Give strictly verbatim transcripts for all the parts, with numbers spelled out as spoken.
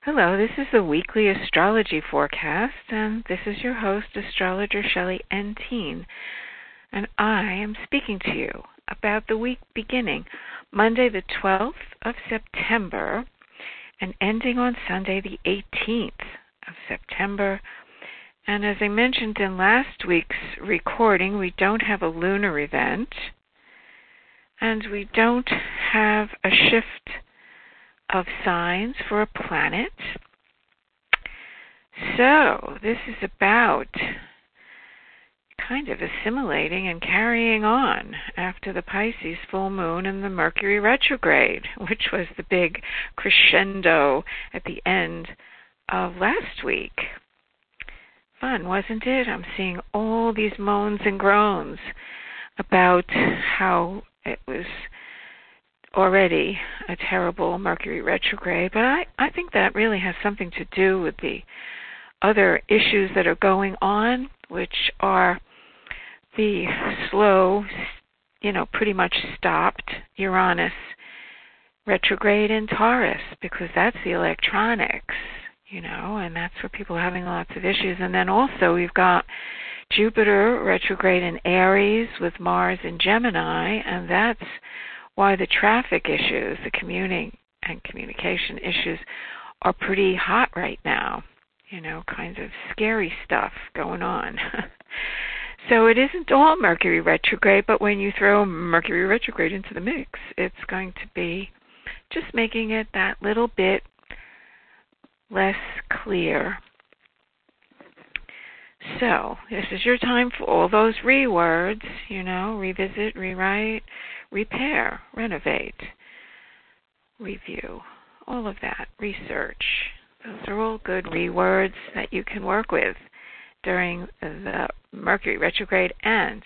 Hello, this is the weekly astrology forecast, and this is your host, astrologer Shelley N. Teen, and I am speaking to you about the week beginning Monday the twelfth of September and ending on Sunday the eighteenth of September. And as I mentioned in last week's recording, we don't have a lunar event, and we don't have a shift of signs for a planet. So this is about kind of assimilating and carrying on after the Pisces full moon and the Mercury retrograde, which was the big crescendo at the end of last week. Fun, wasn't it? I'm seeing all these moans and groans about how it was already a terrible Mercury retrograde, but I, I think that really has something to do with the other issues that are going on, which are the slow, you know, pretty much stopped Uranus retrograde in Taurus, because that's the electronics, you know, and that's where people are having lots of issues. And then also we've got Jupiter retrograde in Aries with Mars in Gemini, and that's why the traffic issues, the commuting and communication issues are pretty hot right now. You know, kinds of scary stuff going on. So it isn't all Mercury retrograde, but when you throw Mercury retrograde into the mix, it's going to be just making it that little bit less clear. So this is your time for all those rewords, you know, revisit, rewrite, repair, renovate, review, all of that, research. Those are all good rewords that you can work with during the Mercury retrograde. And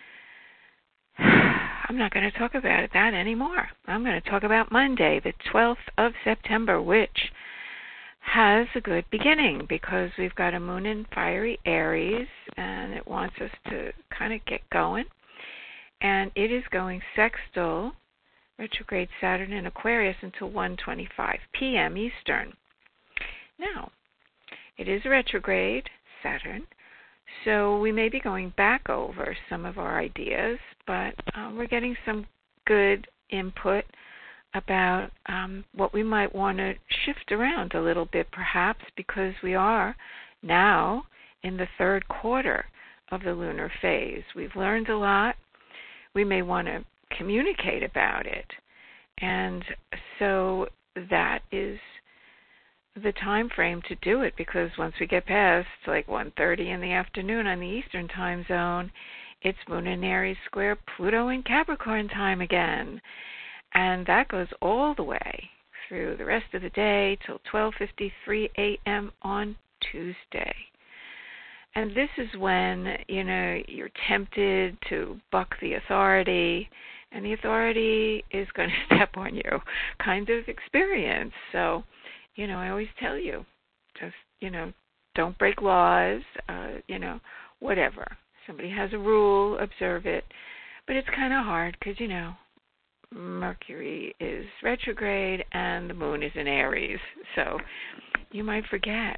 I'm not going to talk about that anymore. I'm going to talk about Monday, the twelfth of September, which has a good beginning because we've got a moon in fiery Aries, and it wants us to kind of get going. And it is going sextile retrograde Saturn in Aquarius until one twenty-five p.m. Eastern. Now, it is retrograde Saturn, so we may be going back over some of our ideas, but um, we're getting some good input about um, what we might want to shift around a little bit, perhaps, because we are now in the third quarter of the lunar phase. We've learned a lot. We may want to communicate about it. And so that is the time frame to do it, because once we get past like one thirty in the afternoon on the Eastern time zone, it's Moon in Aries square Pluto in Capricorn time again. And that goes all the way through the rest of the day till twelve fifty-three a.m. on Tuesday. And this is when, you know, you're tempted to buck the authority, and the authority is going to step on you kind of experience. So, you know, I always tell you, just, you know, don't break laws, uh, you know, whatever. Somebody has a rule, observe it. But it's kind of hard because, you know, Mercury is retrograde and the moon is in Aries, so you might forget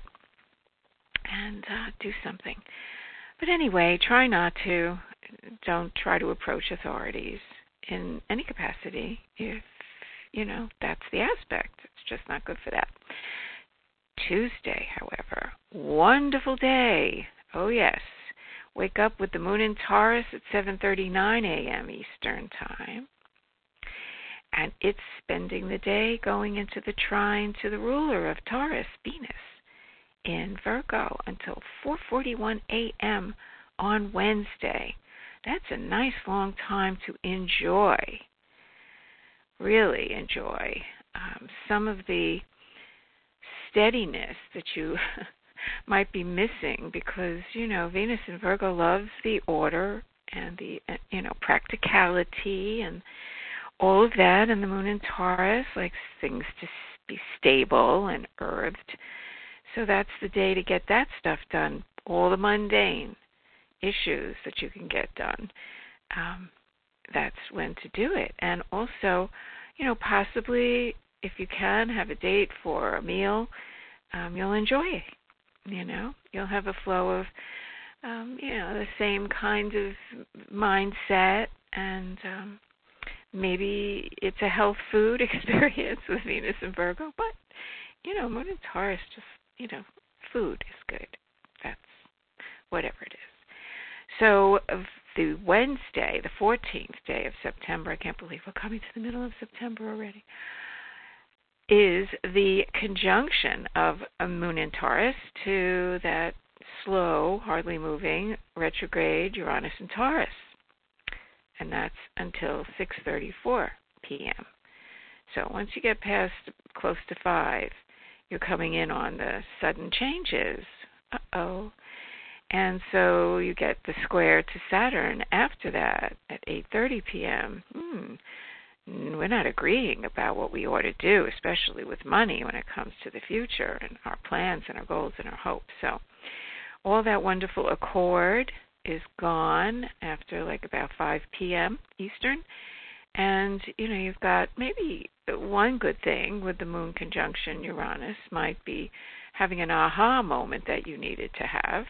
and uh, do something. But anyway, try not to. Don't try to approach authorities in any capacity if, you know, that's the aspect. It's just not good for that. Tuesday, however, wonderful day. Oh, yes. Wake up with the moon in Taurus at seven thirty-nine a.m. Eastern time. And it's spending the day going into the trine to the ruler of Taurus, Venus, in Virgo until four forty-one a.m. on Wednesday. That's a nice long time to enjoy, really enjoy um, some of the steadiness that you might be missing because, you know, Venus in Virgo loves the order and the, you know, practicality and all of that, and the moon in Taurus likes things to be stable and earthed. So that's the day to get that stuff done, all the mundane issues that you can get done. Um, that's when to do it. And also, you know, possibly, if you can, have a date for a meal um, you'll enjoy it. You know, you'll have a flow of, um, you know, the same kind of mindset, and um, maybe it's a health food experience with Venus and Virgo, but, you know, Moon and Taurus, just, you know, food is good. That's whatever it is. So the Wednesday, the fourteenth day of September, I can't believe we're coming to the middle of September already, is the conjunction of a Moon in Taurus to that slow, hardly moving, retrograde Uranus in Taurus. And that's until six thirty-four p.m. So once you get past close to five, you're coming in on the sudden changes. Uh-oh. And so you get the square to Saturn after that at eight thirty p.m. Hmm. We're not agreeing about what we ought to do, especially with money when it comes to the future and our plans and our goals and our hopes. So all that wonderful accord is gone after like about five p.m. Eastern. And, you know, you've got maybe one good thing with the Moon conjunction Uranus might be having an aha moment that you needed to have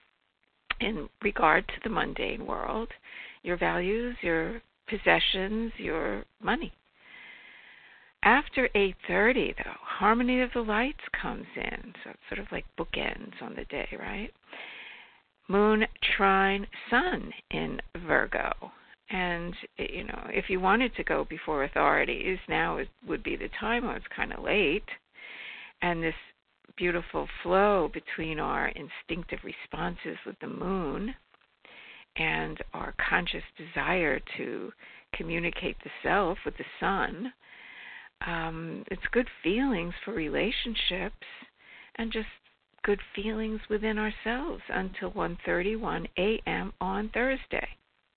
in regard to the mundane world, your values, your possessions, your money. After eight thirty, though, harmony of the lights comes in. So it's sort of like bookends on the day, right? Moon trine Sun in Virgo. And, you know, if you wanted to go before authorities, now would be the time when it's kind of late. And this beautiful flow between our instinctive responses with the moon and our conscious desire to communicate the self with the sun, um, it's good feelings for relationships and just good feelings within ourselves until one thirty-one a.m. on Thursday.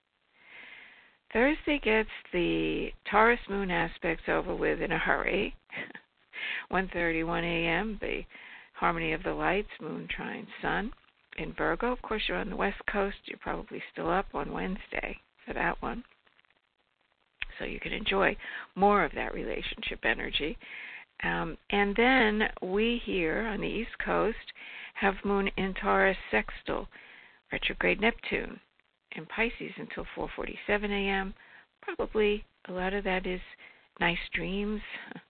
Thursday gets the Taurus moon aspects over with in a hurry. one thirty-one a.m., the harmony of the lights, Moon trine Sun in Virgo. Of course, you're on the West Coast. You're probably still up on Wednesday for that one. So you can enjoy more of that relationship energy. Um, and then we here on the East Coast have Moon in Taurus sextile retrograde Neptune in Pisces until four forty-seven a.m. Probably a lot of that is nice dreams.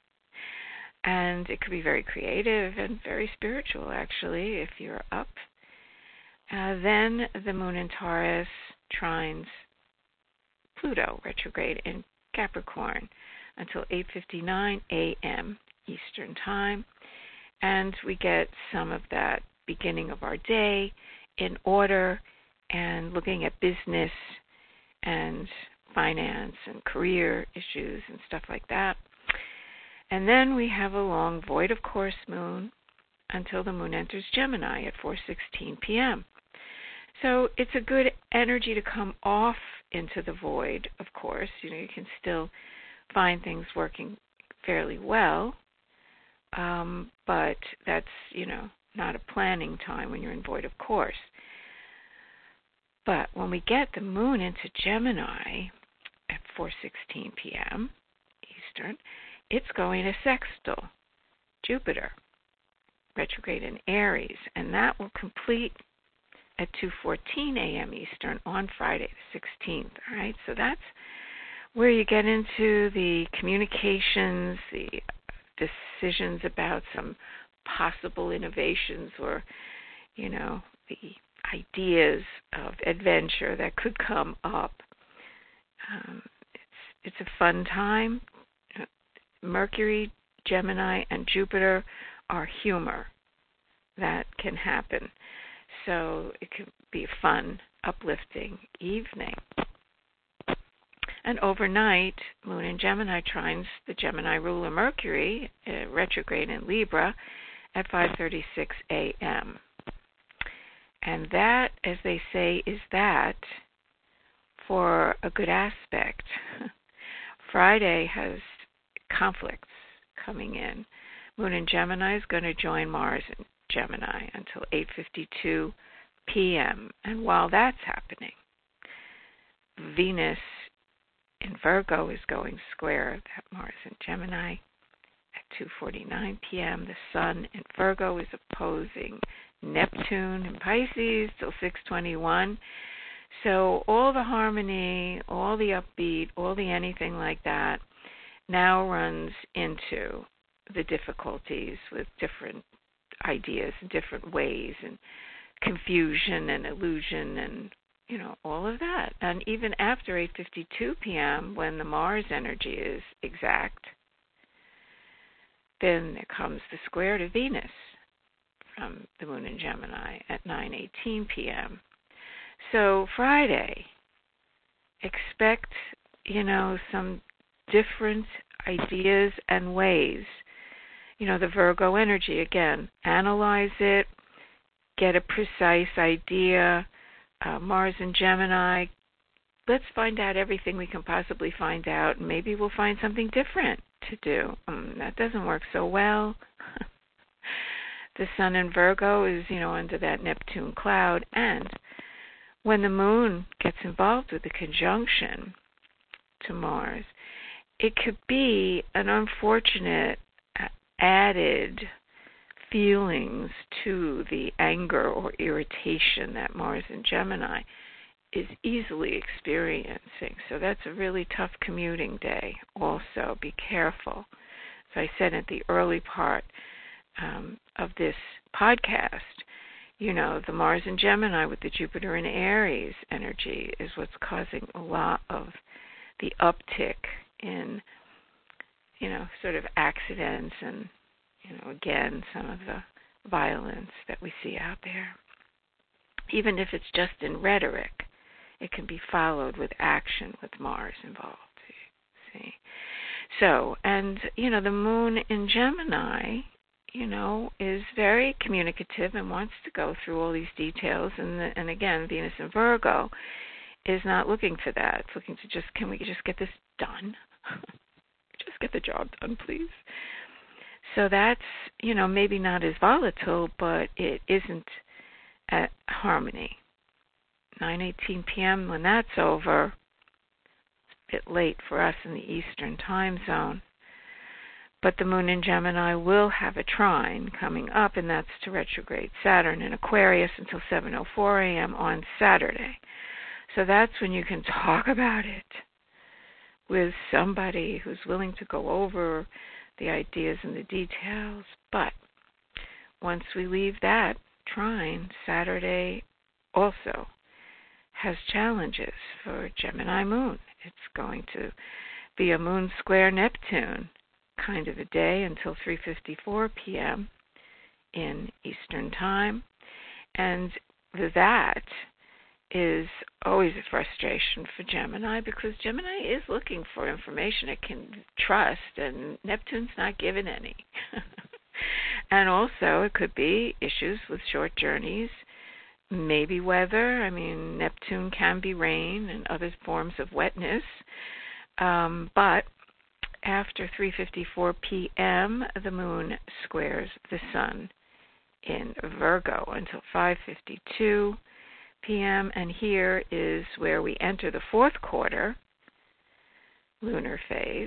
And it could be very creative and very spiritual, actually, if you're up. Uh, then the Moon in Taurus trines Pluto retrograde in Capricorn until eight fifty-nine a.m. Eastern Time. And we get some of that beginning of our day in order and looking at business and finance and career issues and stuff like that. And then we have a long void of course moon until the moon enters Gemini at four sixteen p.m. So it's a good energy to come off into the void, of course. You know, you can still find things working fairly well, um, but that's, you know, not a planning time when you're in void of course. But when we get the moon into Gemini at four sixteen p.m. Eastern, it's going to sextile Jupiter, retrograde in Aries, and that will complete at two fourteen a.m. Eastern on Friday the sixteenth. All right, so that's where you get into the communications, the decisions about some possible innovations or, you know, the ideas of adventure that could come up. Um, it's, it's a fun time. Mercury, Gemini, and Jupiter are humor that can happen. So it can be a fun, uplifting evening. And overnight, Moon in Gemini trines the Gemini ruler Mercury, uh, retrograde in Libra, at five thirty-six a.m. And that, as they say, is that for a good aspect. Friday has conflicts coming in. Moon in Gemini is going to join Mars in Gemini until eight fifty-two p.m. And while that's happening, Venus in Virgo is going square that Mars in Gemini at two forty-nine p.m. The Sun in Virgo is opposing Neptune in Pisces till six twenty-one. So all the harmony, all the upbeat, all the anything like that now runs into the difficulties with different ideas and different ways and confusion and illusion and, you know, all of that. And even after eight fifty-two p.m., when the Mars energy is exact, then there comes the square to Venus from the Moon in Gemini at nine eighteen p.m. So Friday, expect, you know, some different ideas and ways. You know, the Virgo energy, again, analyze it, get a precise idea. Uh, Mars in Gemini, let's find out everything we can possibly find out, and maybe we'll find something different to do. Um, that doesn't work so well. The Sun in Virgo is, you know, under that Neptune cloud, and when the Moon gets involved with the conjunction to Mars, it could be an unfortunate added feelings to the anger or irritation that Mars in Gemini is easily experiencing. So that's a really tough commuting day also. Be careful. As I said at the early part um, of this podcast, you know, the Mars in Gemini with the Jupiter in Aries energy is what's causing a lot of the uptick in, you know, sort of accidents and, you know, again, some of the violence that we see out there. Even if it's just in rhetoric, it can be followed with action with Mars involved. See? So, and, you know, the Moon in Gemini, you know, is very communicative and wants to go through all these details. And, the, and again, Venus in Virgo is not looking for that. It's looking to just, can we just get this done? Just get the job done, please. So that's, you know, maybe not as volatile, but it isn't at harmony. nine eighteen p.m., when that's over, it's a bit late for us in the Eastern time zone. But the Moon in Gemini will have a trine coming up, and that's to retrograde Saturn in Aquarius until seven oh four a.m. on Saturday. So that's when you can talk about it with somebody who's willing to go over the ideas and the details. But once we leave that trine, Saturday also has challenges for Gemini Moon. It's going to be a Moon square Neptune kind of a day until three fifty-four p.m. in Eastern Time. And that is always a frustration for Gemini, because Gemini is looking for information it can trust, and Neptune's not giving any. And also it could be issues with short journeys, maybe weather. I mean, Neptune can be rain and other forms of wetness. Um, but after three fifty-four p.m., the Moon squares the Sun in Virgo until five fifty-two p.m., and here is where we enter the fourth quarter lunar phase.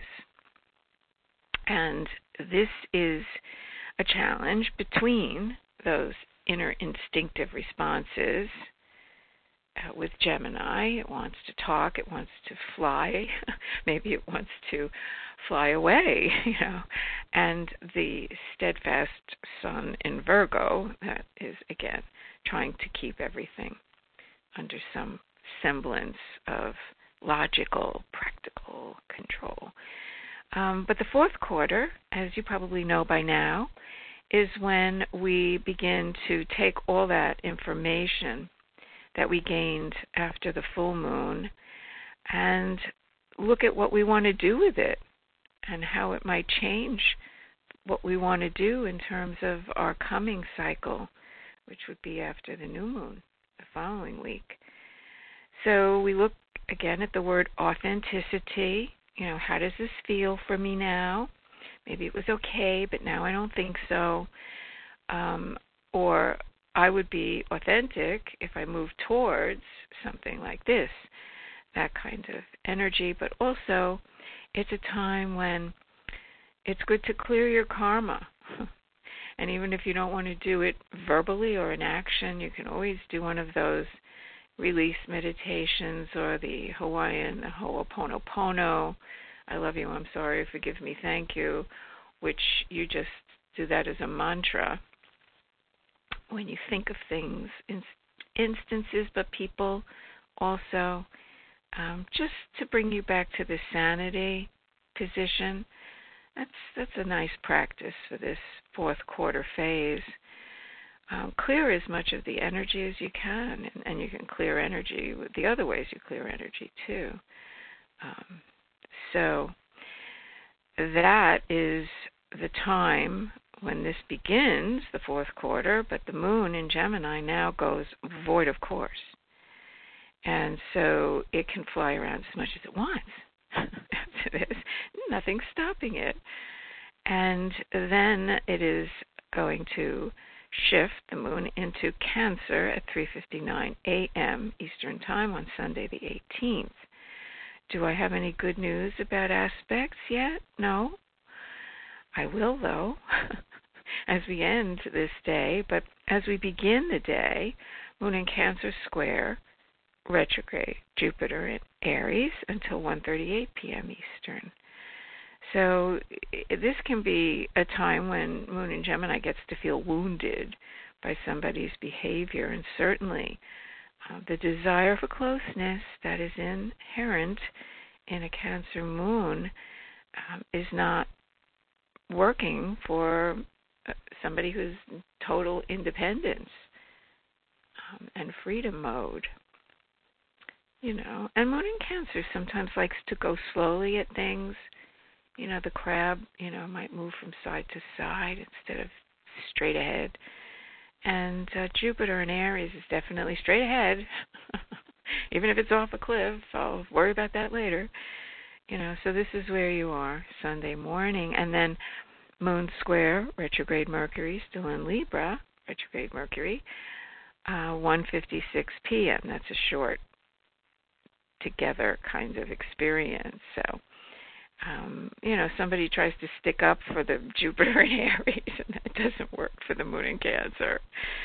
And this is a challenge between those inner instinctive responses uh, with Gemini. It wants to talk, it wants to fly, maybe it wants to fly away, you know, and the steadfast Sun in Virgo that is, again, trying to keep everything under some semblance of logical, practical control. Um, but the fourth quarter, as you probably know by now, is when we begin to take all that information that we gained after the full moon and look at what we want to do with it and how it might change what we want to do in terms of our coming cycle, which would be after the new moon the following week. So we look again at the word authenticity. You know, how does this feel for me now? Maybe it was okay, but now I don't think so. Um, or I would be authentic if I move towards something like this, that kind of energy. But also, it's a time when it's good to clear your karma. And even if you don't want to do it verbally or in action, you can always do one of those release meditations or the Hawaiian Ho'oponopono, I love you, I'm sorry, forgive me, thank you, which you just do that as a mantra when you think of things, in instances, but people also, um, just to bring you back to the sanity position. That's that's a nice practice for this fourth quarter phase. Um, clear as much of the energy as you can, and, and you can clear energy with the other ways you clear energy too. Um, so that is the time when this begins, the fourth quarter, but the moon in Gemini now goes void of course. And so it can fly around as much as it wants after this. Nothing's stopping it. And then it is going to shift the moon into Cancer at three fifty-nine a.m. Eastern Time on Sunday the eighteenth. Do I have any good news about aspects yet? No. I will, though, as we end this day. But as we begin the day, Moon in Cancer square retrograde Jupiter in Aries until one thirty-eight p.m. Eastern. So this can be a time when Moon in Gemini gets to feel wounded by somebody's behavior, and certainly uh, the desire for closeness that is inherent in a Cancer moon um, is not working for uh, somebody who's in total independence um, and freedom mode. You know, and Moon in Cancer sometimes likes to go slowly at things. You know, the crab, you know, might move from side to side instead of straight ahead. And uh, Jupiter in Aries is definitely straight ahead. Even if it's off a cliff, I'll worry about that later. You know, so this is where you are Sunday morning. And then Moon square, retrograde Mercury, still in Libra, retrograde Mercury, uh, one fifty-six p.m. That's a short together kind of experience. So, Um, you know, somebody tries to stick up for the Jupiter in Aries, and that doesn't work for the Moon in Cancer.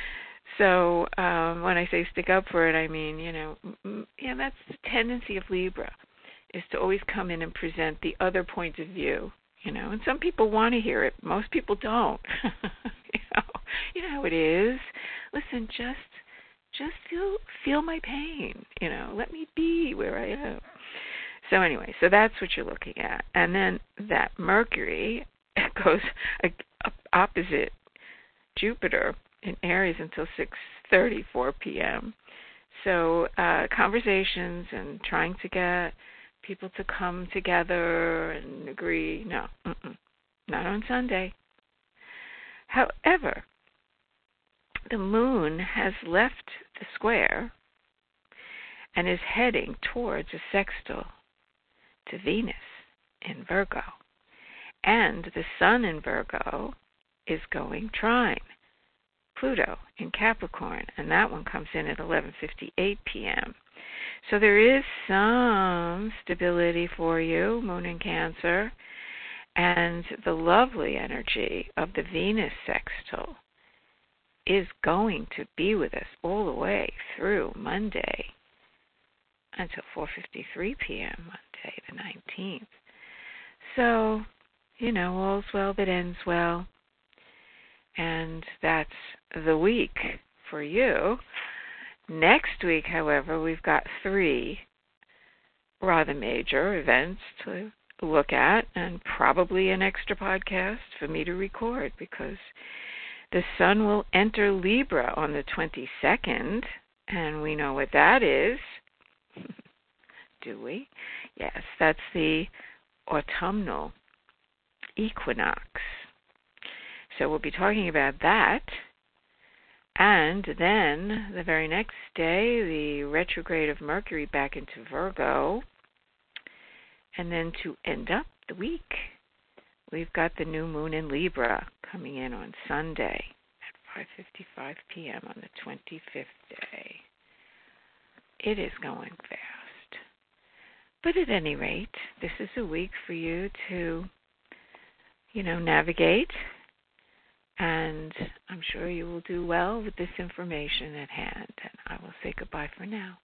So um, when I say stick up for it, I mean, you know, m- yeah, that's the tendency of Libra, is to always come in and present the other point of view, you know. And some people want to hear it. Most people don't. you know, you know how it is. Listen, just, just feel feel my pain. You know, let me be where I am. So anyway, so that's what you're looking at. And then that Mercury goes opposite Jupiter in Aries until six thirty-four p.m. So uh, conversations and trying to get people to come together and agree, no, mm-mm, not on Sunday. However, the moon has left the square and is heading towards a sextile to Venus in Virgo. And the sun in Virgo is going trine Pluto in Capricorn, and that one comes in at eleven fifty-eight p.m. So there is some stability for you, Moon in Cancer, and the lovely energy of the Venus sextile is going to be with us all the way through Monday until four fifty-three p.m. Monday the nineteenth. So, you know, all's well that ends well. And that's the week for you. Next week, however, we've got three rather major events to look at, and probably an extra podcast for me to record, because the sun will enter Libra on the twenty-second, and we know what that is. Do we? Yes, that's the autumnal equinox. So we'll be talking about that. And then the very next day, the retrograde of Mercury back into Virgo. And then to end up the week, we've got the new moon in Libra coming in on Sunday at five fifty-five p.m. on the twenty-fifth day. It is going fast. But at any rate, this is a week for you to, you know, navigate. And I'm sure you will do well with this information at hand. And I will say goodbye for now.